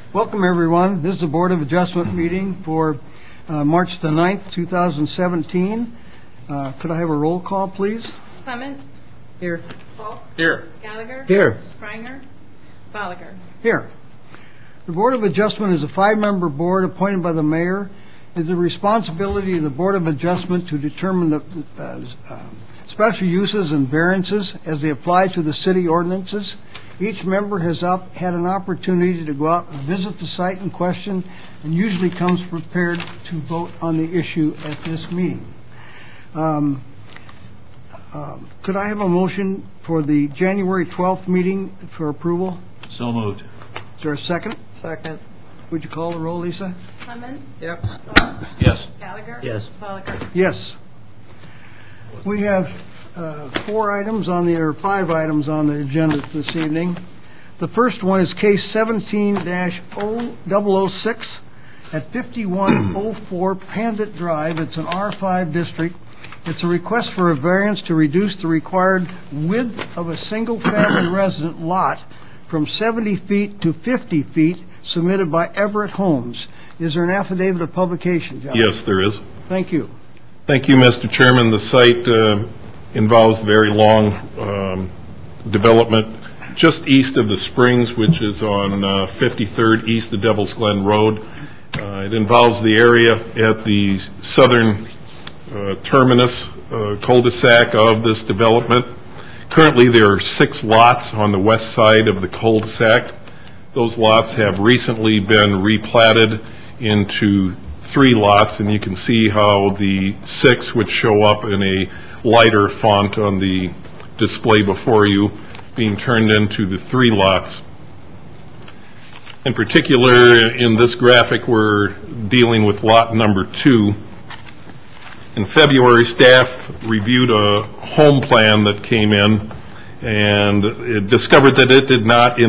Welcome, everyone. This is the Board of Adjustment meeting for March the 9th, 2017. Could I have a roll call, please? Clements? Here. Falk? Here. Gallagher? Here. Spranger? Bolliger? Here. The Board of Adjustment is a 5-member board appointed by the mayor. It is the responsibility of the Board of Adjustment to determine the special uses and variances as they apply to the city ordinances. Each member has had an opportunity to go out and visit the site in question and usually comes prepared to vote on the issue at this meeting. Could I have a motion for the January 12th meeting for approval? So moved. Is there a second? Second. Would you call the roll, Lisa? Clements? Yep. Falk? Yes. Gallagher? Yes. Bolliger? Yes. We have 5 items on the agenda this evening. The first one is case 17-0006 at 5104 Pandit Drive. It's an R5 district. It's a request for a variance to reduce the required width of a single-family resident lot from 70 feet to 50 feet submitted by Everett Homes. Is there an affidavit of publication, John? Yes, there is. Thank you. Thank you, Mr. Chairman. The site involves very long development just east of the Springs, which is on 53rd east of Devil's Glen Road. It involves the area at the southern terminus cul-de-sac of this development. Currently, there are 6 lots on the west side of the cul-de-sac. Those lots have recently been replatted into 3 lots, and you can see how the 6 would show up in a lighter font on the display before you, being turned into the 3 lots. In particular, in this graphic, we're dealing with lot number 2. In February, staff reviewed a home plan that came in, and it discovered that the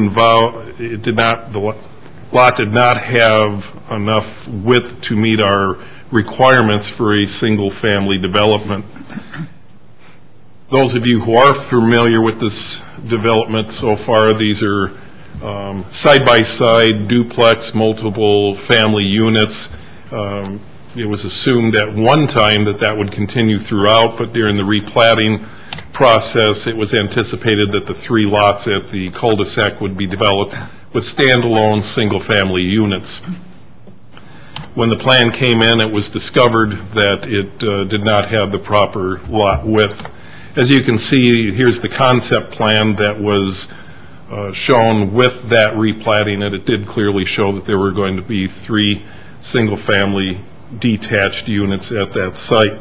lot did not have enough width to meet our requirements for a single-family development. Those of you who are familiar with this development so far, these are side-by-side duplex, multiple family units. It was assumed at one time that would continue throughout, but during the replatting process, it was anticipated that the 3 lots at the cul-de-sac would be developed with standalone single-family units. When the plan came in, it was discovered that it did not have the proper lot width. As you can see, here's the concept plan that was shown with that replatting, and it did clearly show that there were going to be 3 single-family detached units at that site.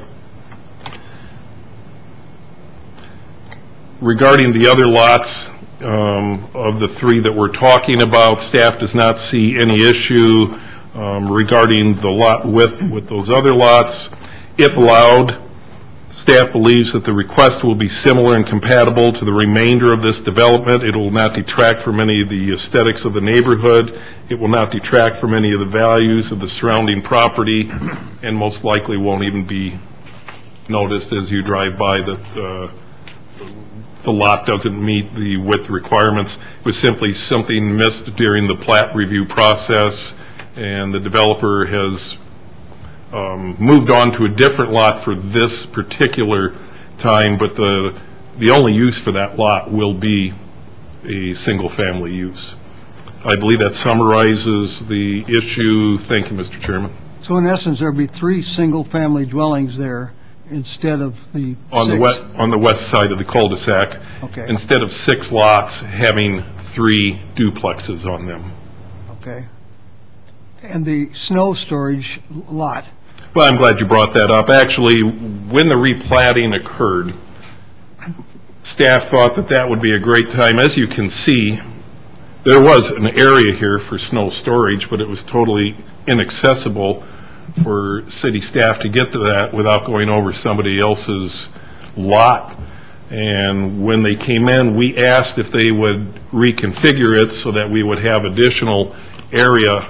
Regarding the other lots of the 3 that we're talking about, staff does not see any issue regarding the lot width with those other lots. If allowed, staff believes that the request will be similar and compatible to the remainder of this development. It will not detract from any of the aesthetics of the neighborhood. It will not detract from any of the values of the surrounding property, and most likely won't even be noticed as you drive by that the lot doesn't meet the width requirements. It was simply something missed during the plat review process, and the developer has moved on to a different lot for this particular time, but the only use for that lot will be a single-family use. I believe that summarizes the issue. Thank you, Mr. Chairman. So in essence, there'll be 3 single-family dwellings there instead of the 6? On the west side of the cul-de-sac. Okay. Instead of 6 lots, having 3 duplexes on them. Okay. And the snow storage lot? Well, I'm glad you brought that up. Actually, when the replatting occurred, staff thought that would be a great time. As you can see, there was an area here for snow storage, but it was totally inaccessible for city staff to get to that without going over somebody else's lot. And when they came in, we asked if they would reconfigure it so that we would have additional area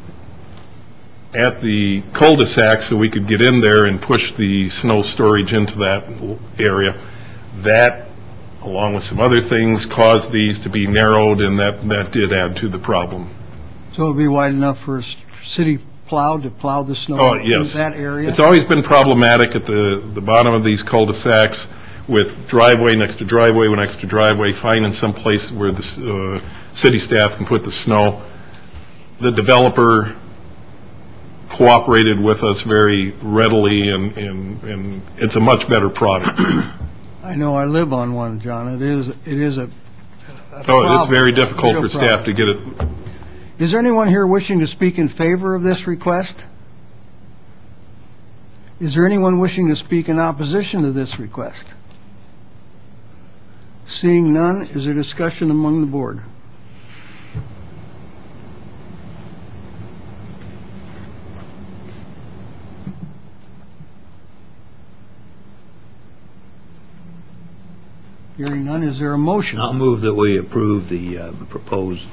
at the cul-de-sac so we could get in there and push the snow storage into that area. That, along with some other things, caused these to be narrowed, and that did add to the problem. So it'll be wide enough for a city plow to plow the snow Oh, in yes. that area? It's always been problematic at the bottom of these cul-de-sacs with driveway next to driveway next to driveway, finding some place where the city staff can put the snow. The developer cooperated with us very readily, and it's a much better product. I know, I live on one, John. It is a Oh, it's problem, very a difficult real for staff to problem. get it. Is there anyone here wishing to speak in favor of this request? Is there anyone wishing to speak in opposition to this request? Seeing none, is there discussion among the board? Hearing none, is there a motion? I'll move that we approve the proposed,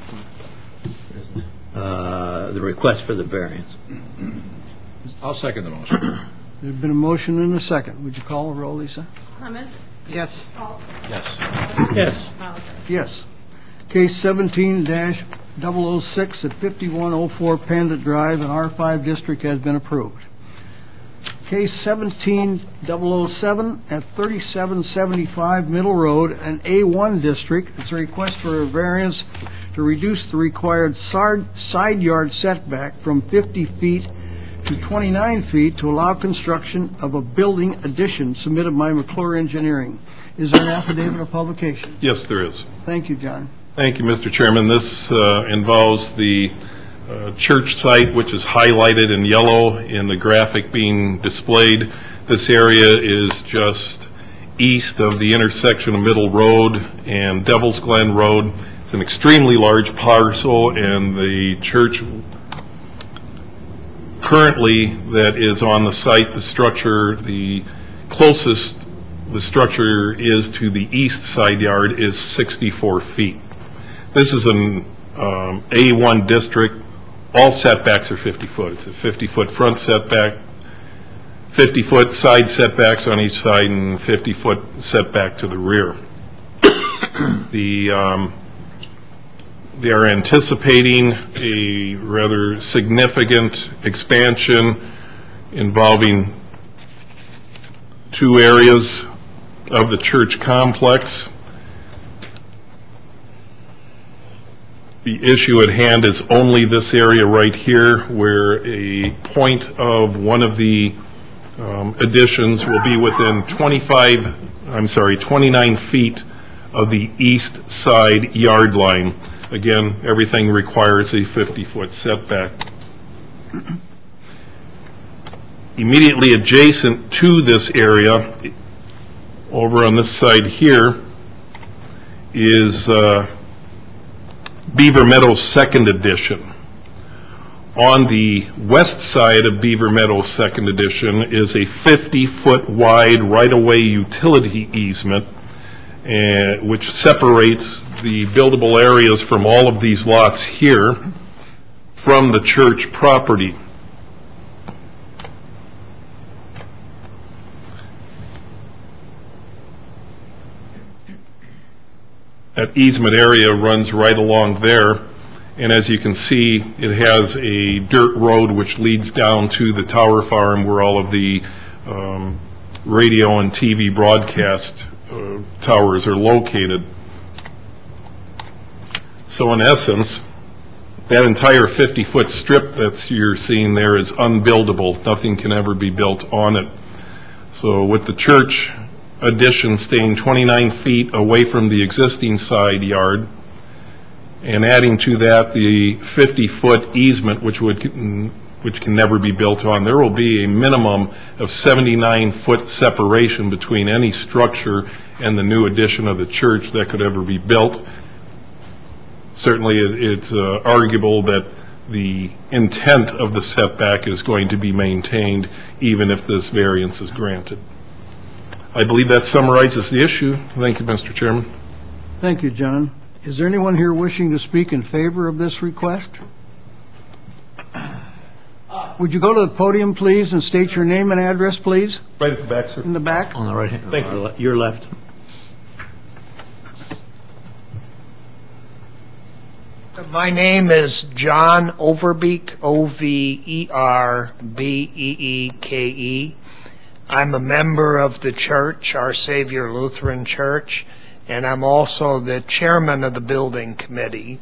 the request for the variance. I'll second the motion. There's been a motion and a second. Would you call the roll, Lisa? Clement. Yes. Paul. Yes. Yes. Gallagher. Yes. Case 17-006 at 5104 Pandit Drive in R5 District has been approved. Case 17-007 at 3775 Middle Road, an A1 District. It's a request for a variance to reduce the required side yard setback from 50 feet to 29 feet to allow construction of a building addition submitted by McClure Engineering. Is there an affidavit of publication? Yes, there is. Thank you, John. Thank you, Mr. Chairman. This involves the church site, which is highlighted in yellow in the graphic being displayed. This area is just east of the intersection of Middle Road and Devil's Glen Road. It's an extremely large parcel, and the church currently that is on the site, the structure, the closest the structure is to the east side yard is 64 feet. This is an A1 district. All setbacks are 50 foot. It's a 50-foot front setback, 50-foot side setbacks on each side, and 50-foot setback to the rear. They are anticipating a rather significant expansion involving two areas of the church complex. The issue at hand is only this area right here, where a point of one of the additions will be within 29 feet of the east side yard line. Again, everything requires a 50-foot setback. Immediately adjacent to this area, over on this side here, is Beaver Meadows Second Edition. On the west side of Beaver Meadows Second Edition is a 50-foot wide right-of-way utility easement, which separates the buildable areas from all of these lots here from the church property. That easement area runs right along there, and as you can see, it has a dirt road which leads down to the tower farm where all of the radio and TV broadcast towers are located. So in essence, that entire 50-foot strip that you're seeing there is unbuildable. Nothing can ever be built on it. So with the church addition staying 29 feet away from the existing side yard, and adding to that the 50-foot easement, which can never be built on, there will be a minimum of 79-foot separation between any structure and the new addition of the church that could ever be built. Certainly, it's arguable that the intent of the setback is going to be maintained even if this variance is granted. I believe that summarizes the issue. Thank you, Mr. Chairman. Thank you, John. Is there anyone here wishing to speak in favor of this request? Would you go to the podium, please, and state your name and address, please? Right at the back, sir. In the back? On the right hand, Thank you. Your left. My name is John Overbeek, Overbeeke. I'm a member of the church, Our Savior Lutheran Church, and I'm also the chairman of the building committee.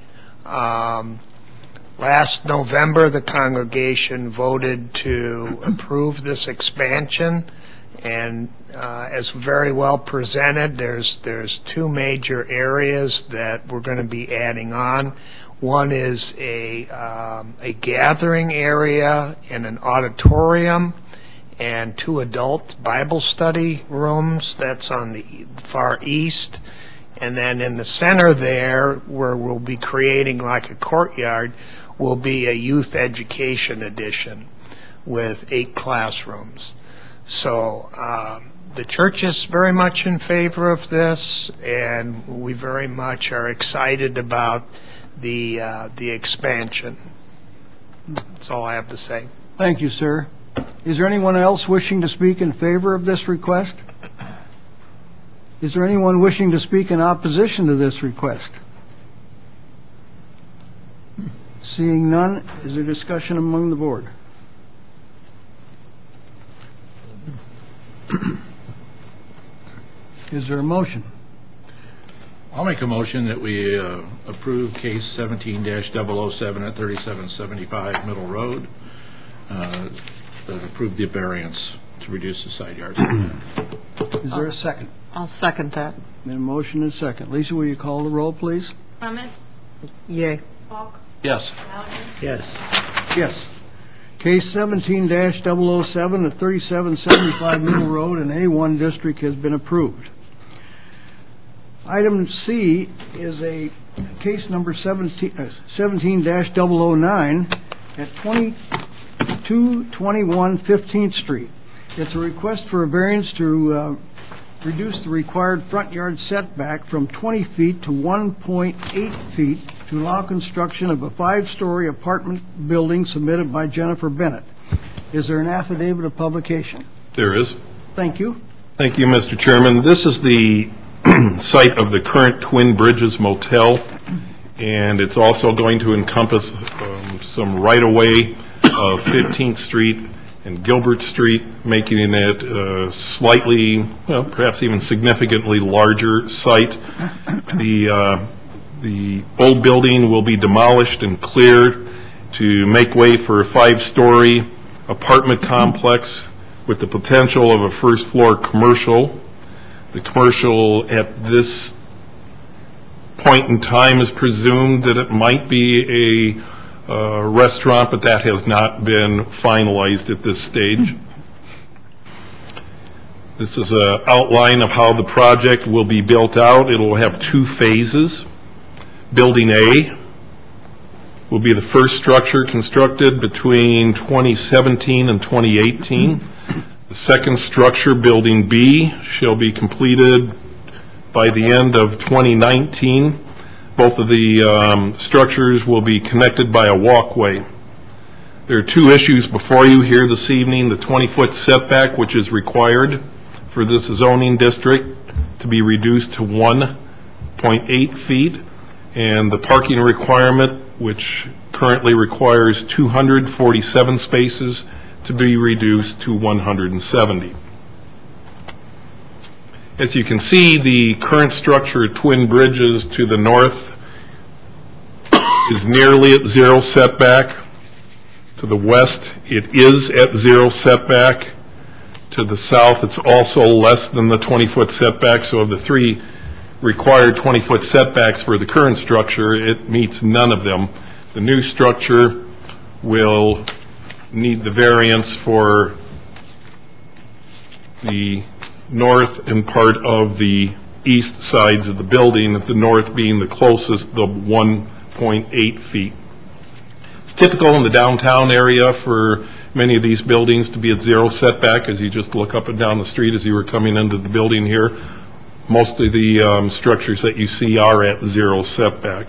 Last November, the congregation voted to approve this expansion, and as very well presented, there's two major areas that we're going to be adding on. One is a gathering area and an auditorium, and 2 adult Bible study rooms. That's on the far east. And then in the center there, where we'll be creating like a courtyard, will be a youth education addition with 8 classrooms. So the church is very much in favor of this, and we very much are excited about the expansion. That's all I have to say. Thank you, sir. Is there anyone else wishing to speak in favor of this request? Is there anyone wishing to speak in opposition to this request? Seeing none, is there discussion among the board? Is there a motion? I'll make a motion that we approve case 17-007 at 3775 Middle Road, approve the variance to reduce the side yards. Is there a second? I'll second that. Then a motion and a second. Lisa, will you call the roll, please? Clements, Yay. Falk, Yes. Gallagher, Yes. Yes. Case 17-007 at 3775 Middle Road in A1 District has been approved. Item C is a case number 17-009 at 2221 15th Street. It's a request for a variance to reduce the required front yard setback from 20 feet to 1.8 feet to allow construction of a 5-story apartment building submitted by Jennifer Bennett. Is there an affidavit of publication? There is. Thank you. Thank you, Mr. Chairman. This is the site of the current Twin Bridges Motel, and it's also going to encompass some right-of-way of 15th Street and Gilbert Street, making it a slightly, well, perhaps even significantly larger site. The old building will be demolished and cleared to make way for a 5-story apartment complex with the potential of a first-floor commercial. The commercial at this point in time is presumed that it might be a restaurant, but that has not been finalized at this stage. This is an outline of how the project will be built out. It will have 2 phases. Building A will be the first structure constructed between 2017 and 2018. The second structure, Building B, shall be completed by the end of 2019. Both of the structures will be connected by a walkway. There are 2 issues before you here this evening: the 20-foot setback, which is required for this zoning district to be reduced to 1.8 feet, and the parking requirement, which currently requires 247 spaces, to be reduced to 170. As you can see, the current structure at Twin Bridges to the north is nearly at 0 setback. To the west, it is at 0 setback. To the south, it's also less than the 20-foot setback. So of the 3 required 20-foot setbacks for the current structure, it meets none of them. The new structure will need the variance for the north and part of the east sides of the building, with the north being the closest, the 1.8 feet. It's typical in the downtown area for many of these buildings to be at 0 setback. As you just look up and down the street as you were coming into the building here, most of the structures that you see are at 0 setback.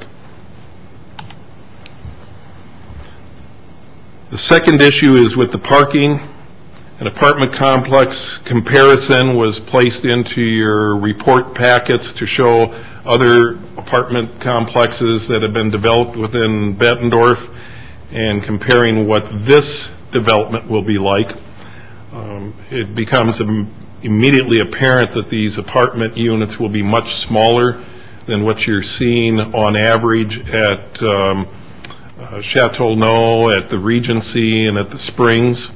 The second issue is with the parking. An apartment complex comparison was placed into your report packets to show other apartment complexes that have been developed within Bettendorf and comparing what this development will be like, it becomes immediately apparent that these apartment units will be much smaller than what you're seeing on average at Chateauneuf, at the Regency, and at the Springs.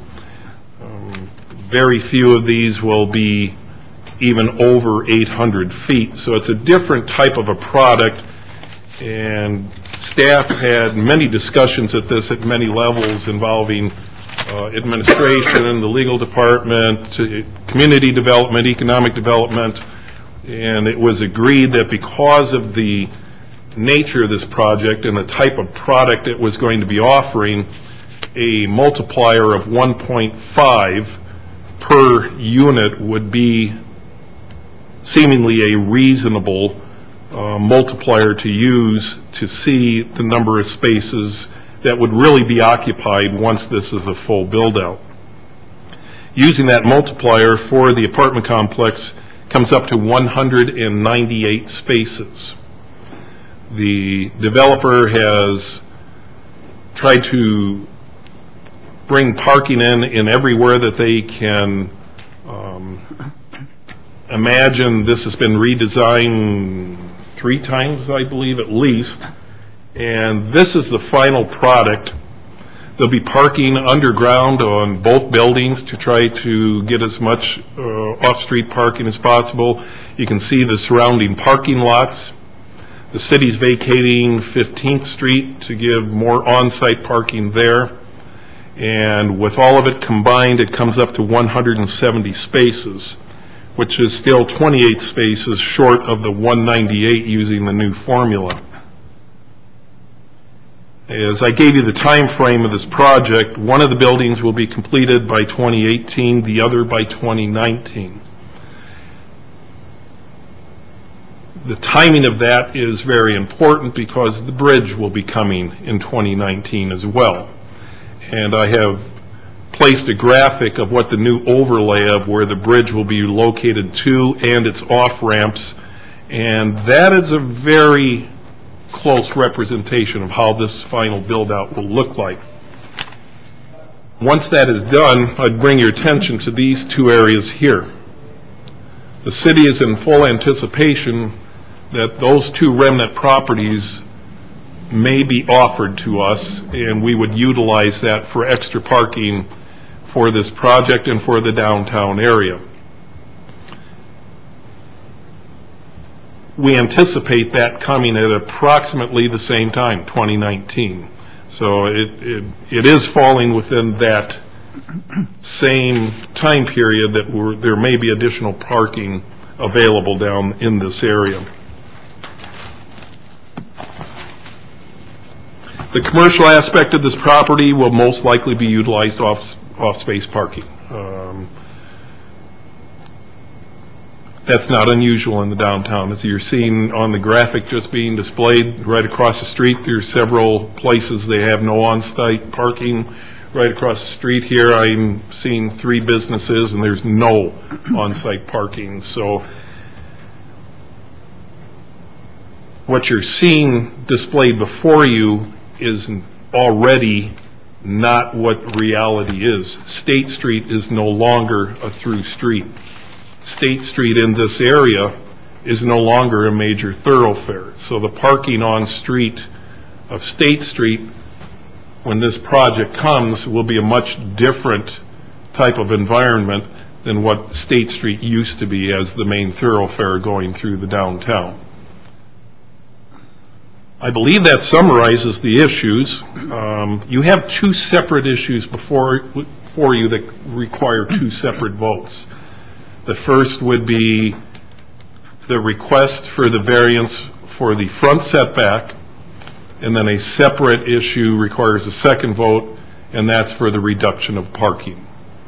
Very few of these will be even over 800 feet. So it's a different type of a product, and staff had many discussions at this at many levels involving administration, the legal department, community development, economic development, and it was agreed that because of the nature of this project and the type of product it was going to be offering, a multiplier of 1.5 per unit would be seemingly a reasonable multiplier to use to see the number of spaces that would really be occupied once this is a full build-out. Using that multiplier for the apartment complex comes up to 198 spaces. The developer has tried to bring parking in everywhere that they can imagine. This has been redesigned 3 times, I believe, at least, and this is the final product. There'll be parking underground on both buildings to try to get as much off-street parking as possible. You can see the surrounding parking lots. The city's vacating 15th Street to give more on-site parking there. And with all of it combined, it comes up to 170 spaces, which is still 28 spaces short of the 198 using the new formula. As I gave you the time frame of this project, one of the buildings will be completed by 2018, the other by 2019. The timing of that is very important because the bridge will be coming in 2019 as well. And I have placed a graphic of what the new overlay of where the bridge will be located to and its off-ramps, and that is a very close representation of how this final build-out will look like. Once that is done, I'd bring your attention to these 2 areas here. The city is in full anticipation that those 2 remnant properties may be offered to us, and we would utilize that for extra parking for this project and for the downtown area. We anticipate that coming at approximately the same time, 2019. So it is falling within that same time period that there may be additional parking available down in this area. The commercial aspect of this property will most likely be utilized off-space parking. That's not unusual in the downtown. As you're seeing on the graphic just being displayed right across the street, there's several places they have no on-site parking. Right across the street here, I'm seeing 3 businesses and there's no on-site parking. So what you're seeing displayed before you is already not what reality is. State Street is no longer a through street. State Street in this area is no longer a major thoroughfare. So the parking on street of State Street, when this project comes, will be a much different type of environment than what State Street used to be as the main thoroughfare going through the downtown. I believe that summarizes the issues. You have 2 separate issues before you that require 2 separate votes. The first would be the request for the variance for the front setback, and then a separate issue requires a second vote, and that's for the reduction of parking.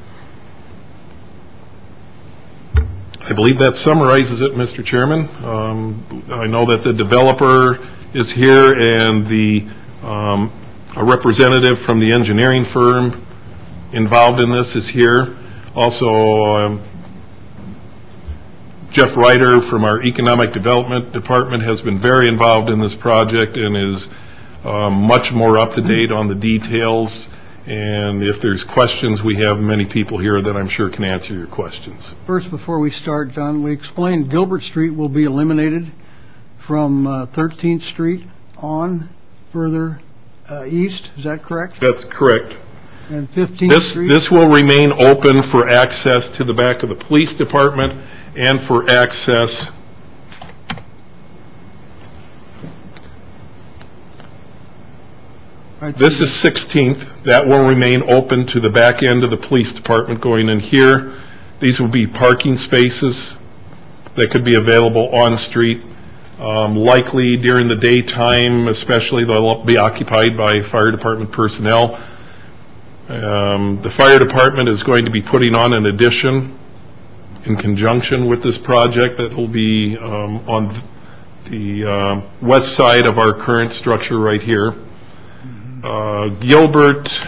I believe that summarizes it, Mr. Chairman. I know that the developer is here, and a representative from the engineering firm involved in this is here. Also, Jeff Ryder from our Economic Development Department has been very involved in this project and is much more up to date on the details. And if there's questions, we have many people here that I'm sure can answer your questions. First, before we start, John, we explained Gilbert Street will be eliminated from 13th Street on further east. Is that correct? That's correct. And 15th Street? This will remain open for access to the back of the police department and for access Right, this is 16th. That will remain open to the back end of the police department going in here. These will be parking spaces that could be available on street. Likely during the daytime, especially, they'll be occupied by fire department personnel. The fire department is going to be putting on an addition in conjunction with this project that will be on the west side of our current structure right here. Gilbert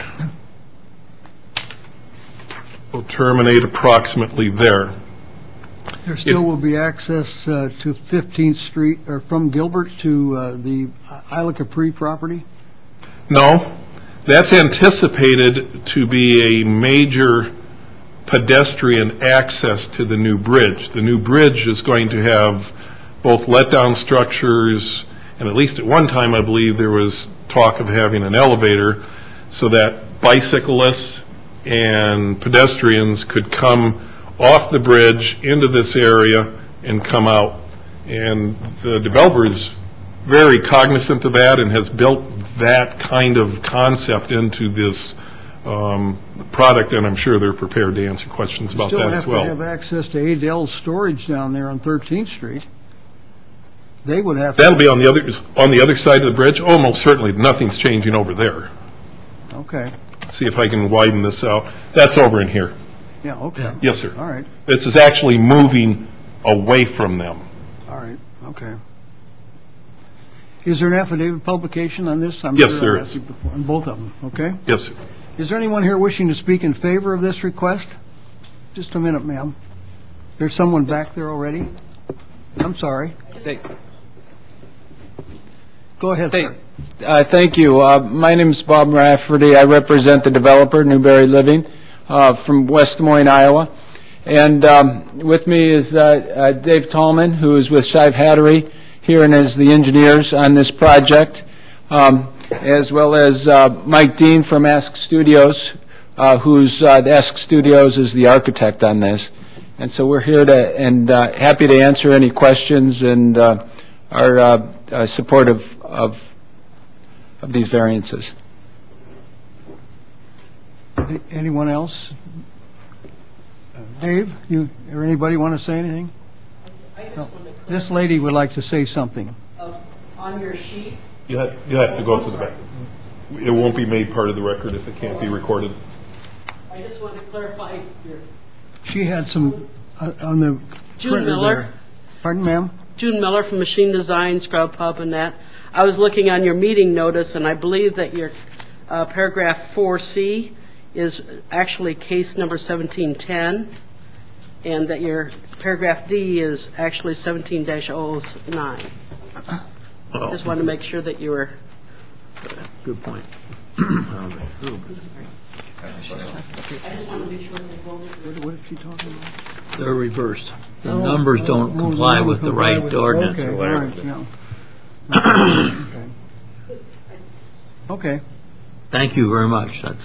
will terminate approximately there. There still will be access to 15th Street, or from Gilbert to the Isla Capri property? No, that's anticipated to be a major pedestrian access to the new bridge. The new bridge is going to have both let-down structures, and at least at one time I believe there was talk of having an elevator so that bicyclists and pedestrians could come off the bridge into this area and come out. And the developer is very cognizant of that and has built that kind of concept into this product, and I'm sure they're prepared to answer questions about that as well. Still have to have access to Adele's storage down there on 13th Street. They would have to. That'll be on the other side of the bridge. Oh, most certainly. Nothing's changing over there. Okay. See if I can widen this out. That's over in here. Yeah, okay. Yes, sir. All right. This is actually moving away from them. All right, okay. Is there an affidavit publication on this? Yes, there is. On both of them, okay? Yes, sir. Is there anyone here wishing to speak in favor of this request? Just a minute, ma'am. There's someone back there already? I'm sorry. Go ahead, sir. Thank you. My name is Bob Rafferty. I represent the developer, Newberry Living, from West Des Moines, Iowa. And with me is Dave Tallman, who is with Shive Hattery here and as the engineers on this project, as well as Mike Dean from Ask Studios, who's Ask Studios is the architect on this. And so we're here to and happy to answer any questions and are supportive of these variances. Anyone else? Dave, you or anybody want to say anything? No. This lady would like to say something. On your sheet, You have to go to the back. It won't be made part of the record if it can't be recorded. I just want to clarify your... She had some on the June printer Miller. there. Pardon, ma'am? June Miller from Machine Design, Scrub Pub, and that. I was looking on your meeting notice, and I believe that your paragraph 4C is actually case number 1710, and that your paragraph D is actually 17-009. Oh, Just wanted to make sure that you were... good point. I just want to make sure they voted. What is she talking about? They're reversed. The numbers don't comply with the right ordinance or whatever. Okay, all right, yeah. Okay. Thank you very much. That's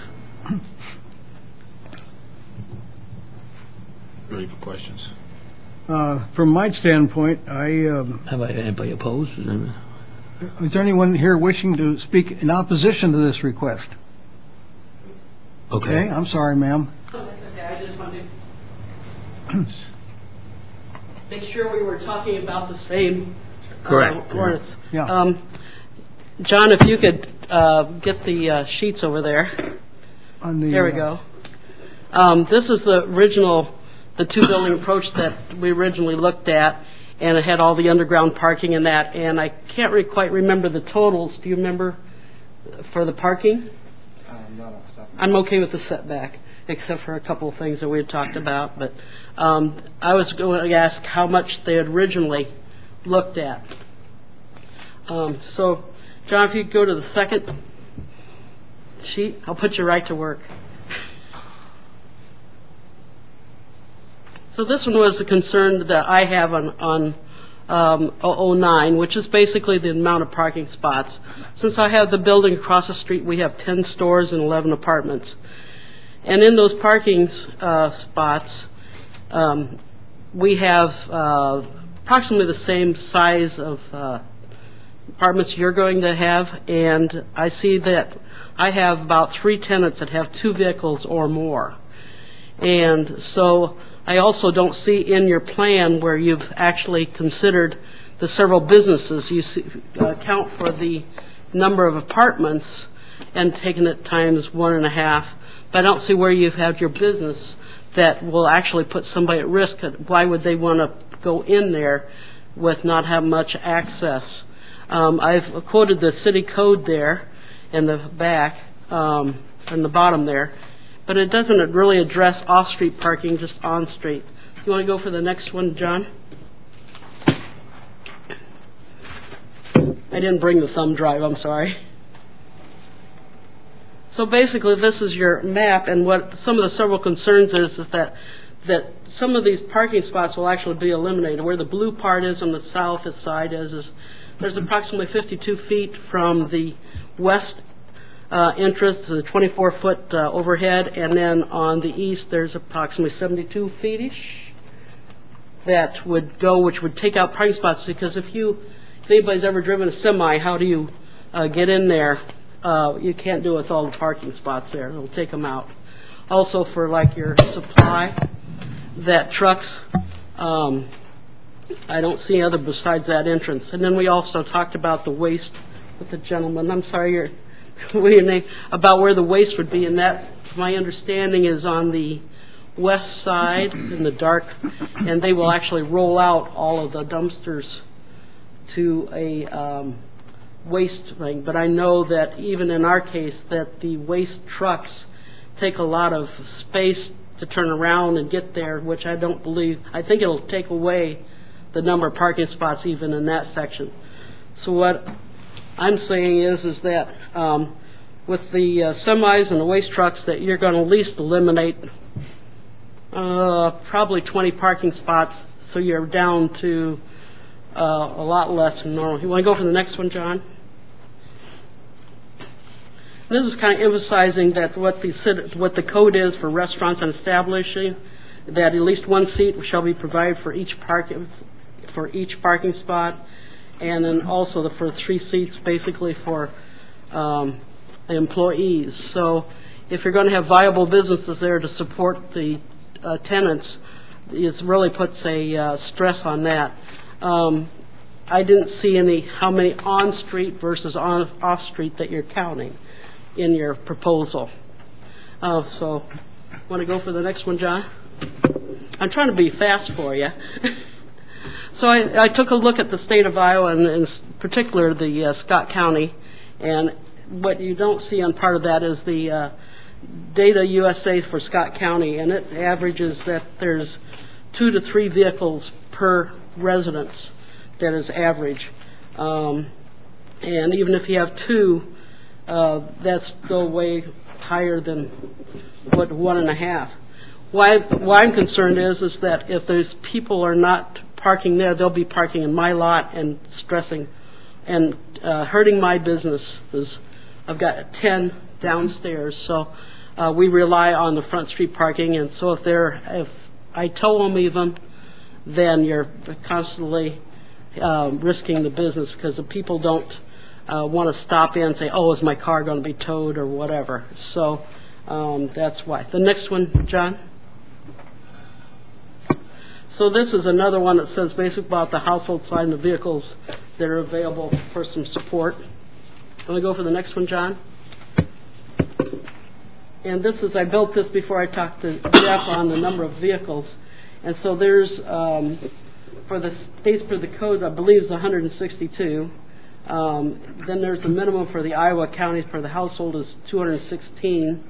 Ready for questions? From my standpoint, have anybody opposed? is there anyone here wishing to speak in opposition to this request? Okay, I'm sorry, ma'am. Okay, I just wanted to make sure we were talking about the same Correct. ordinance. Yeah. John, if you could get the sheets over there. On the, There we go. This is the original, the two-building approach that we originally looked at, and it had all the underground parking and that, and I can't quite remember the totals. Do you remember for the parking? I'm okay with the setback. except for a couple of things that we had talked about. But I was going to ask how much they had originally looked at. So, John, if you go to the second sheet, I'll put you right to work. So this one was the concern that I have on 009, which is basically the amount of parking spots. Since I have the building across the street, we have 10 stores and 11 apartments. And in those parking spots, we have approximately the same size of apartments you're going to have, and I see that I have about 3 tenants that have 2 vehicles or more. And so I also don't see in your plan where you've actually considered the several businesses. You account for the number of apartments and taken it times 1.5, but I don't see where you've had your business that will actually put somebody at risk. Why would they want to go in there with not have much access? I've quoted the city code there in the back, in the bottom there, but it doesn't really address off-street parking, just on-street. You want to go for the next one, John? I didn't bring the thumb drive, I'm sorry. So basically, this is your map, and what some of the several concerns is that some of these parking spots will actually be eliminated. Where the blue part is on the south side is there's approximately 52 feet from the west entrance to the 24-foot overhead, and then on the east there's approximately 72 feet-ish that would go, which would take out parking spots, because if anybody's ever driven a semi, how do you get in there? You can't do it with all the parking spots there. It'll take them out. Also for like your supply, that trucks, I don't see other besides that entrance. And then we also talked about the waste with the gentleman. I'm sorry, what your name? About where the waste would be, and that, my understanding, is on the west side in the dark, and they will actually roll out all of the dumpsters to a waste thing. But I know that even in our case, that the waste trucks take a lot of space to turn around and get there, which I don't believe. I think it'll take away the number of parking spots even in that section. So what I'm saying is that with the semis and the waste trucks, that you're going to at least eliminate probably 20 parking spots, so you're down to a lot less than normal. You want to go for the next one, John? This is kind of emphasizing that what the code is for restaurants and establishing, that at least one seat shall be provided for each parking spot, and then also for 3 seats basically for employees. So if you're going to have viable businesses there to support the tenants, it really puts a stress on that. I didn't see how many on-street versus off-street that you're counting in your proposal. So want to go for the next one, John? I'm trying to be fast for you. So I took a look at the state of Iowa, and in particular the Scott County, and what you don't see on part of that is the Data USA for Scott County, and it averages that there's 2 to 3 vehicles per residence. That is average. And even if you have 2, that's still way higher than what 1.5. Why I'm concerned is that if those people are not parking there, they'll be parking in my lot and stressing and hurting my business. I've got 10 downstairs, so we rely on the front street parking, and so if I tow them even, then you're constantly risking the business, because the people don't want to stop in and say, oh, is my car going to be towed or whatever. So that's why. The next one, John? So this is another one that says basically about the household side and the vehicles that are available for some support. Let me go for the next one, John. And this is, I built this before I talked to Jeff on the number of vehicles. And so there's, for the states for the code, I believe is 162. Then there's the minimum for the Iowa counties for the household is 216.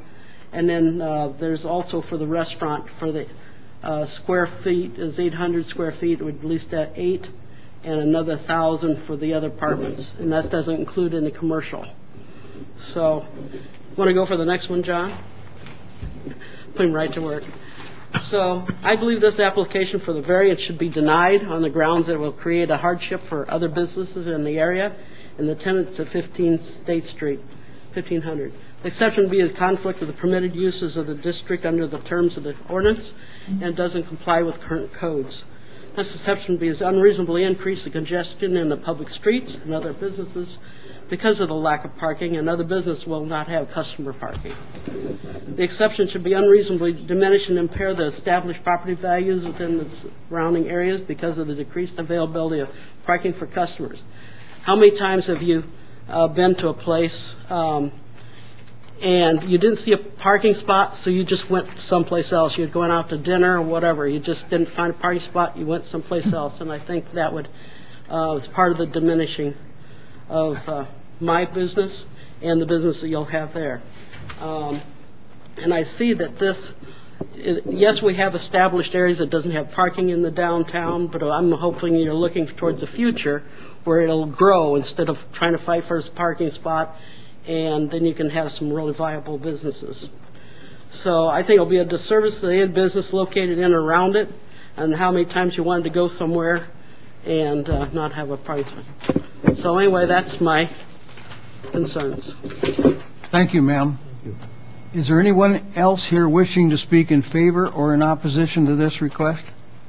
And then there's also for the restaurant, for the square feet is 800 square feet, we'd lease that 8, and another 1,000 for the other apartments, and that doesn't include any commercial. So, want to go for the next one, John? Put him right to work. So, I believe this application for the variance should be denied on the grounds that it will create a hardship for other businesses in the area and the tenants at 15 State Street, 1500. The exception would be a conflict with the permitted uses of the district under the terms of the ordinance and doesn't comply with current codes. This exception would be unreasonably increase the congestion in the public streets and other businesses because of the lack of parking, and other business will not have customer parking. The exception should be unreasonably diminish and impair the established property values within the surrounding areas because of the decreased availability of parking for customers. How many times have you been to a place and you didn't see a parking spot, so you just went someplace else? You're going out to dinner or whatever. You just didn't find a parking spot, you went someplace else. And I think that would, was part of the diminishing of my business and the business that you'll have there. And I see that this, yes, we have established areas that doesn't have parking in the downtown, but I'm hoping you're looking towards the future where it'll grow instead of trying to fight for a parking spot, and then you can have some really viable businesses. So I think it'll be a disservice to the business located in and around it, and how many times you wanted to go somewhere and not have a parking spot. So anyway, that's my concerns. Thank you, ma'am. Is there anyone else here wishing to speak in favor or in opposition to this request?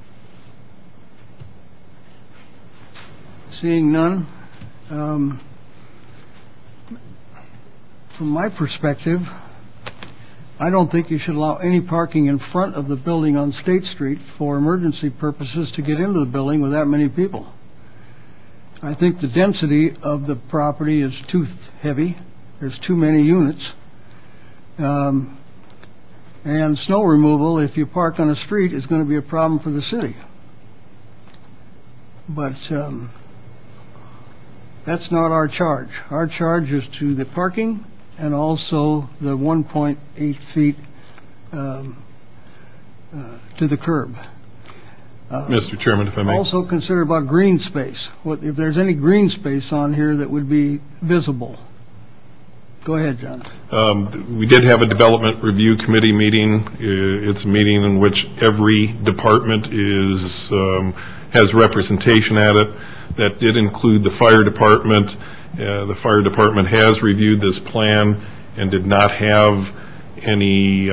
Seeing none. From my perspective, I don't think you should allow any parking in front of the building on State Street for emergency purposes to get into the building with that many people. I think the density of the property is too heavy. There's too many units. And snow removal, if you park on a street, is going to be a problem for the city. But that's not our charge. Our charge is to the parking and also the 1.8 feet to the curb. Mr. Chairman, if I may. Also consider about green space. What if there's any green space on here that would be visible? Go ahead, John. We did have a development review committee meeting. It's a meeting in which every department has representation at it. That did include the fire department. The fire department has reviewed this plan and did not have any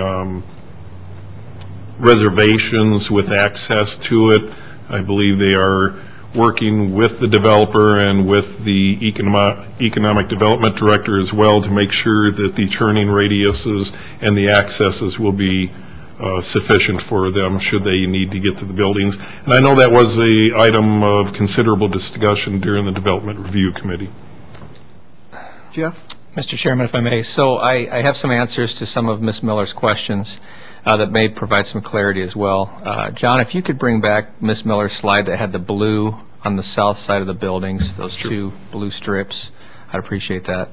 reservations with access to it. I believe they are working with the developer and with the economic development director as well to make sure that the turning radiuses and the accesses will be sufficient for them should they need to get to the buildings. And I know that was an item of considerable discussion during the development review committee. Jeff? Mr. Chairman, if I may, so I have some answers to some of Ms. Miller's questions that may provide some clarity as well. John, if you could bring back Ms. Miller's slide that had the blue on the south side of the buildings, those two blue strips, I'd appreciate that.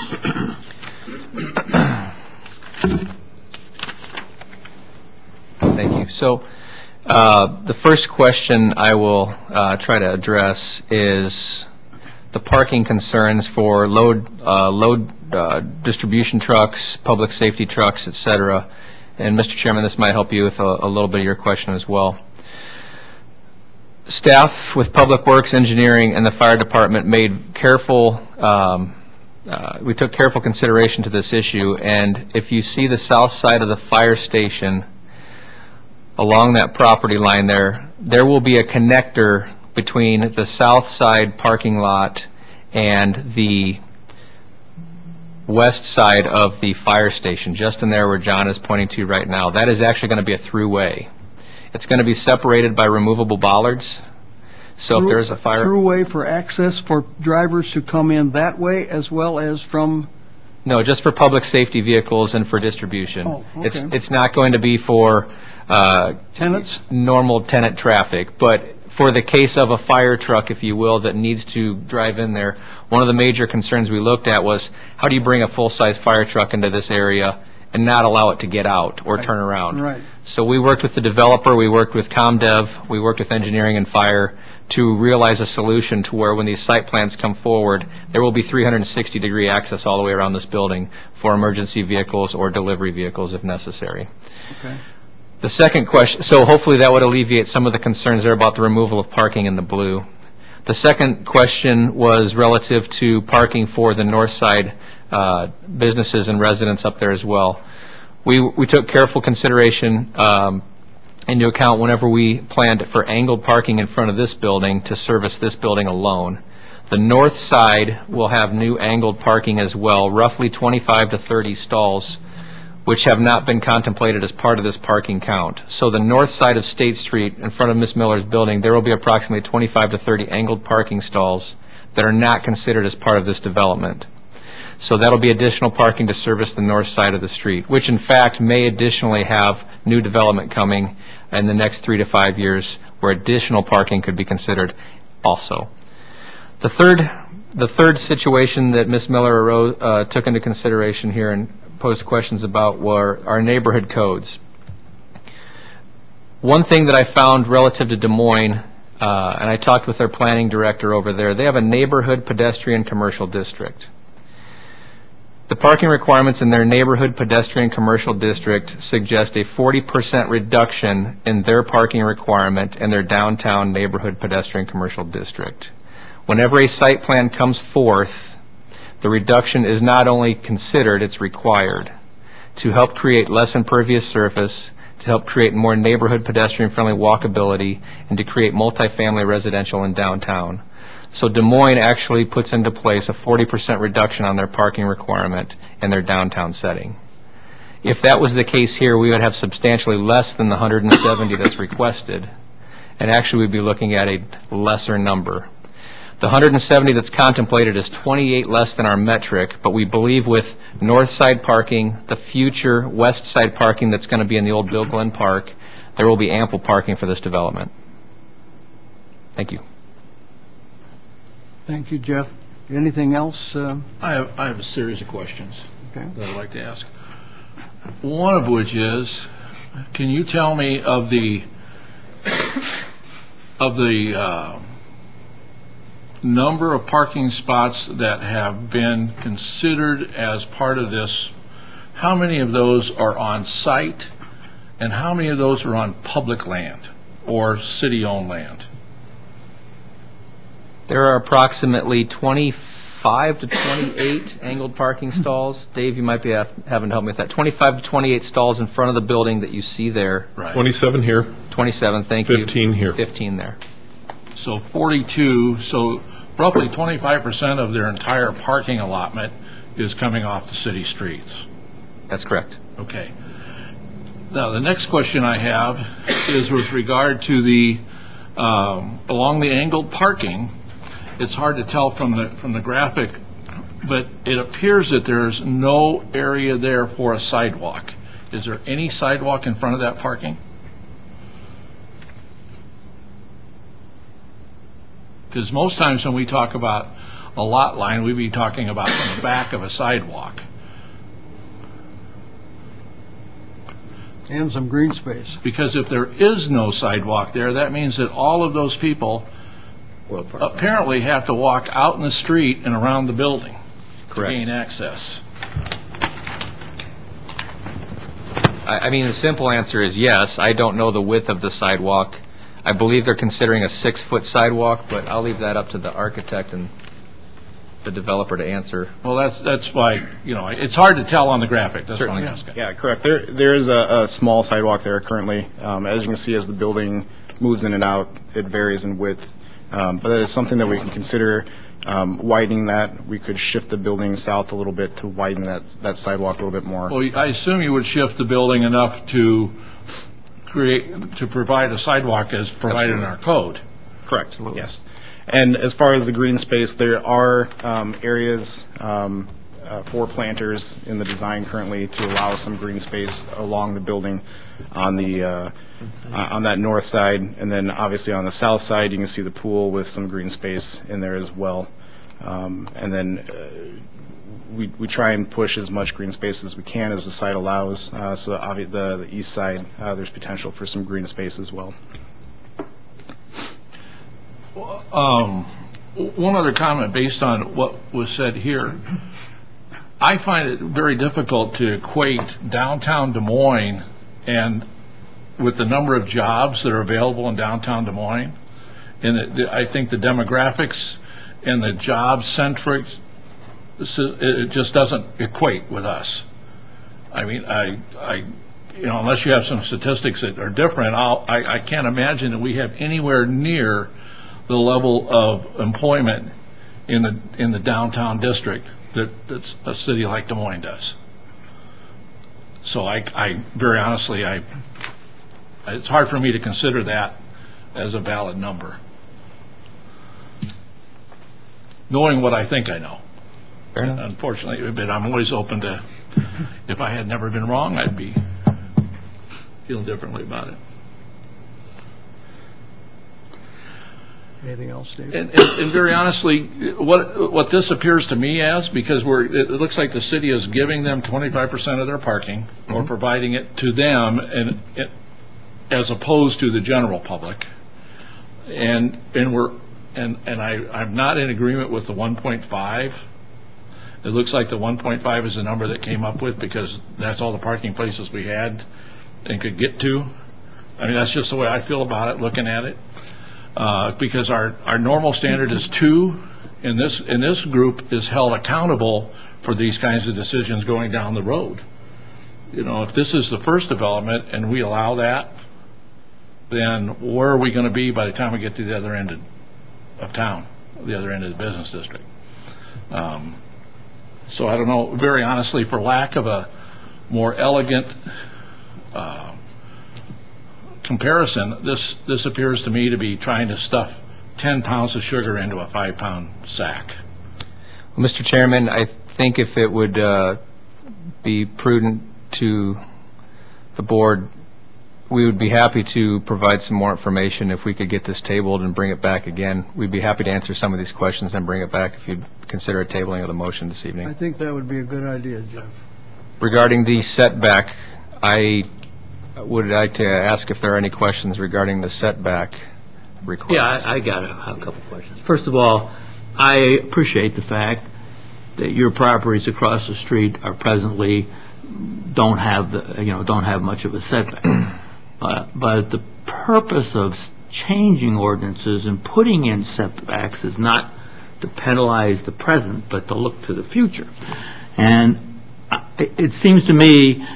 Thank you. So the first question I will try to address is the parking concerns for load distribution trucks, public safety trucks, et cetera. And Mr. Chairman, this might help you with a little bit of your question as well. Staff with Public Works, Engineering, and the Fire Department made careful, we took careful consideration to this issue, and if you see the south side of the fire station along that property line there will be a connector between the south side parking lot and the west side of the fire station, just in there where John is pointing to right now. That is actually going to be a throughway. It's going to be separated by removable bollards. So if there's a fire... Throughway for access for drivers to come in that way as well as from... No, just for public safety vehicles and for distribution. Oh, okay. It's not going to be for... tenants? Normal tenant traffic, but for the case of a fire truck, if you will, that needs to drive in there, one of the major concerns we looked at was how do you bring a full-size fire truck into this area and not allow it to get out or turn around. Right. So we worked with the developer, we worked with ComDev, we worked with engineering and fire to realize a solution to where when these site plans come forward, there will be 360-degree access all the way around this building for emergency vehicles or delivery vehicles if necessary. Okay. The second question, so hopefully that would alleviate some of the concerns there about the removal of parking in the blue. The second question was relative to parking for the north side businesses and residents up there as well. We took careful consideration into account whenever we planned for angled parking in front of this building to service this building alone. The north side will have new angled parking as well, roughly 25 to 30 stalls, which have not been contemplated as part of this parking count. So the north side of State Street in front of Ms. Miller's building, there will be approximately 25 to 30 angled parking stalls that are not considered as part of this development. So that'll be additional parking to service the north side of the street, which in fact may additionally have new development coming in the next 3 to 5 years where additional parking could be considered also. The third situation that Ms. Miller took into consideration here and posed questions about were our neighborhood codes. One thing that I found relative to Des Moines, and I talked with their planning director over there, they have a neighborhood pedestrian commercial district. The parking requirements in their neighborhood pedestrian commercial district suggest a 40% reduction in their parking requirement in their downtown neighborhood pedestrian commercial district. Whenever a site plan comes forth, the reduction is not only considered, it's required to help create less impervious surface, to help create more neighborhood pedestrian-friendly walkability, and to create multifamily residential in downtown. So Des Moines actually puts into place a 40% reduction on their parking requirement in their downtown setting. If that was the case here, we would have substantially less than the 170 that's requested, and actually we'd be looking at a lesser number. The 170 that's contemplated is 28 less than our metric, but we believe with north side parking, the future west side parking that's going to be in the old Bill Glenn Park, there will be ample parking for this development. Thank you. Thank you, Jeff. Anything else? I have a series of questions Okay. that I'd like to ask. One of which is, can you tell me of the number of parking spots that have been considered as part of this? How many of those are on site, and how many of those are on public land or city-owned land? There are approximately 25 to 28 angled parking stalls. Dave, you might be having to help me with that. 25 to 28 stalls in front of the building that you see there. Right. 27 here. 27, thank you. 15 here. 15 there. So 42, so roughly 25% of their entire parking allotment is coming off the city streets. That's correct. Okay. Now, the next question I have is with regard to the, along the angled parking. It's hard to tell from the graphic, but it appears that there's no area there for a sidewalk. Is there any sidewalk in front of that parking? Because most times when we talk about a lot line, we'd be talking about the back of a sidewalk. And some green space. Because if there is no sidewalk there, that means that all of those people apparently have to walk out in the street and around the building to gain access. I mean, the simple answer is yes. I don't know the width of the sidewalk. I believe they're considering a 6-foot sidewalk, but I'll leave that up to the architect and the developer to answer. Well, that's why, it's hard to tell on the graphic. That's what I'm asking. Yeah, correct. There is a small sidewalk there currently. As you can see, as the building moves in and out, it varies in width. But that is something that we can consider widening that. We could shift the building south a little bit to widen that sidewalk a little bit more. Well, I assume you would shift the building enough to provide a sidewalk as provided in our code. Correct. Absolutely. Yes. And as far as the green space, there are areas for planters in the design currently to allow some green space along the building on that north side, and then obviously on the south side you can see the pool with some green space in there as well. And then we try and push as much green space as we can as the site allows. So the east side, there's potential for some green space as well. One other comment based on what was said here. I find it very difficult to equate downtown Des Moines and with the number of jobs that are available in downtown Des Moines. And I think the demographics and the job-centric, it just doesn't equate with us. I mean, unless you have some statistics that are different, I can't imagine that we have anywhere near the level of employment in the downtown district that a city like Des Moines does. So I very honestly, it's hard for me to consider that as a valid number, knowing what I think I know. Unfortunately, but I'm always open to, if I had never been wrong, I'd be feeling differently about it. Anything else, Dave? And very honestly, what this appears to me as, because it looks like the city is giving them 25% of their parking, or providing it to them, and as opposed to the general public, and I'm not in agreement with the 1.5. It looks like the 1.5 is the number that came up with because that's all the parking places we had and could get to. I mean, that's just the way I feel about it, looking at it. Because our normal standard is 2, and this group is held accountable for these kinds of decisions going down the road. If this is the first development and we allow that, then where are we going to be by the time we get to the other end of town, the other end of the business district? So I don't know, very honestly, for lack of a more elegant comparison, this appears to me to be trying to stuff 10 pounds of sugar into a 5-pound sack. Well, Mr. Chairman, I think if it would be prudent to the board, we would be happy to provide some more information if we could get this tabled and bring it back again. We'd be happy to answer some of these questions and bring it back if you'd consider a tabling of the motion this evening. I think that would be a good idea, Jeff. Regarding the setback, I would like to ask if there are any questions regarding the setback request. Yeah, I got a couple questions. First of all, I appreciate the fact that your properties across the street are presently don't have much of a setback. But the purpose of changing ordinances and putting in setbacks is not to penalize the present, but to look to the future. And it seems to me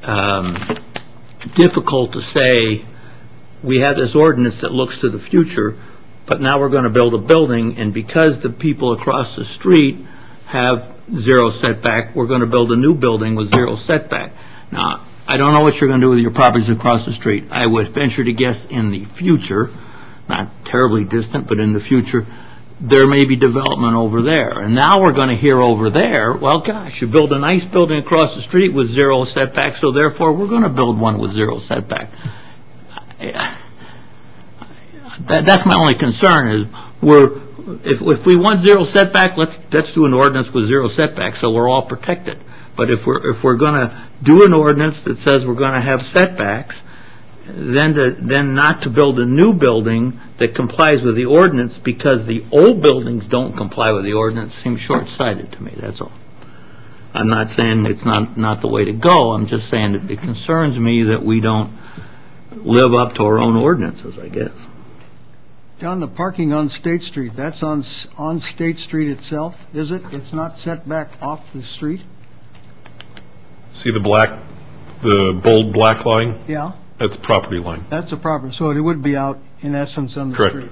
difficult to say we have this ordinance that looks to the future, but now we're going to build a building, and because the people across the street have 0 setback, we're going to build a new building with 0 setback. Now, I don't know what you're going to do with your properties across the street. I would venture to guess in the future, not terribly distant, but in the future, there may be development over there. And now we're going to hear over there, well, gosh, you build a nice building across the street with 0 setback, so therefore we're going to build one with 0 setback. That's my only concern is if we want 0 setback, let's do an ordinance with 0 setback so we're all protected. But if we're going to do an ordinance that says we're going to have setbacks, then not to build a new building that complies with the ordinance because the old buildings don't comply with the ordinance seems short-sighted to me. That's all. I'm not saying it's not the way to go. I'm just saying that it concerns me that we don't live up to our own ordinances, I guess. John, the parking on State Street, that's on State Street itself, is it? It's not set back off the street? See the bold black line? Yeah. That's property line. That's the property. So it would be out, in essence, on the Correct. street.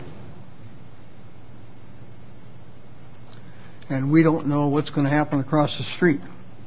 And we don't know what's going to happen across the street.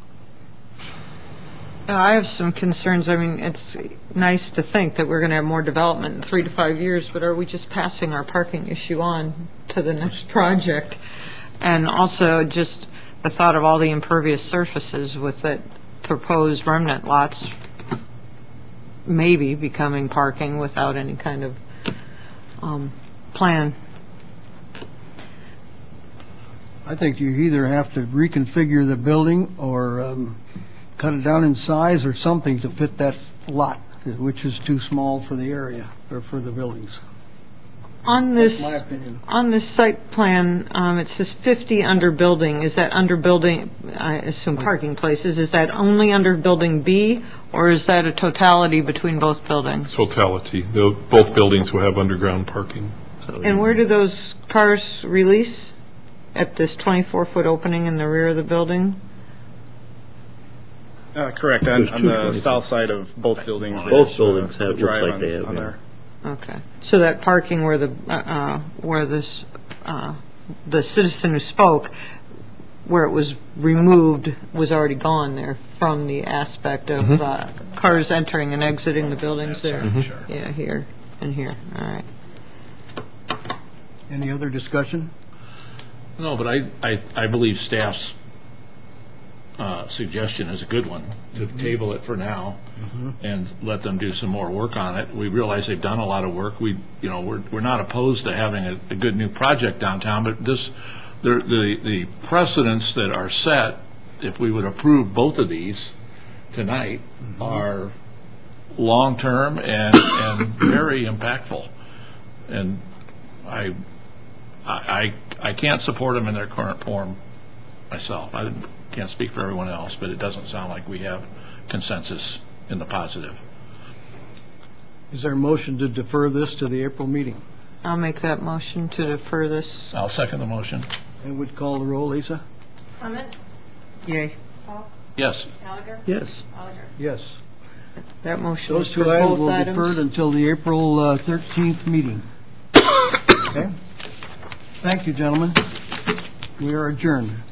I have some concerns. I mean, it's nice to think that we're going to have more development in 3 to 5 years, but are we just passing our parking issue on to the next project? And also just the thought of all the impervious surfaces with the proposed remnant lots maybe becoming parking without any kind of plan. I think you either have to reconfigure the building or cut it down in size or something to fit that lot, which is too small for the area or for the buildings. On That's my this, opinion. on this site plan, it says 50 under building. Is that under building, I assume parking places, is that only under building B, or is that a totality between both buildings? Totality. Both buildings will have underground parking. And where do those cars release? At this 24-foot opening in the rear of the building? Correct, on the south side of both buildings. Both there's, buildings the have, looks drive like they have, on yeah. there. Okay. So that parking where the citizen who spoke, where it was removed, was already gone there from the aspect of cars entering and exiting the buildings there? Sure. Yeah, here and here. All right. Any other discussion? No, but I believe staff's suggestion is a good one, to table it for now and let them do some more work on it. We realize they've done a lot of work. We're not opposed to having a good new project downtown, but the precedents that are set, if we would approve both of these tonight, are long-term and very impactful. And I can't support them in their current form myself. I can't speak for everyone else, but it doesn't sound like we have consensus in the positive. Is there a motion to defer this to the April meeting? I'll make that motion to defer this. I'll second the motion. And would call the roll, Lisa? Yay. Yes. Yes. Yes. That motion Those is two for items both will be items. deferred until the April 13th meeting. Okay? Thank you, gentlemen. We are adjourned.